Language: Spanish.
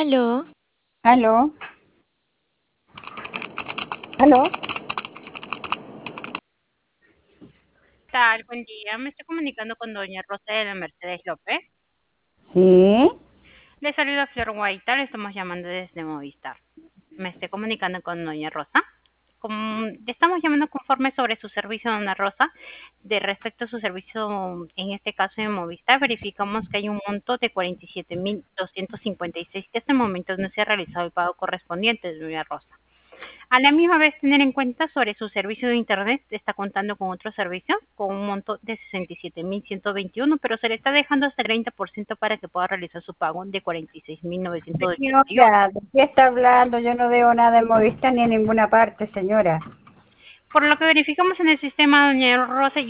Aló, Aló, aló. Tal? Buen día. Me estoy comunicando con doña Rosa de la Mercedes López. Sí, Le saluda Flor Guaita, le estamos llamando desde Movistar. Me estoy comunicando con doña Rosa. Le estamos llamando conforme sobre su servicio, doña Rosa. De respecto a su servicio, en este caso en Movistar, verificamos que hay un monto de 47.256 que hasta el momento no se ha realizado el pago correspondiente, doña Rosa. A la misma vez, tener en cuenta sobre su servicio de Internet, está contando con otro servicio con un monto de 67.121, pero se le está dejando hasta el 30% para que pueda realizar su pago de 46.988. señora, ¿de qué está hablando? Yo no veo nada en Movistar ni en ninguna parte, señora. Por lo que verificamos en el sistema, doña Rosa, y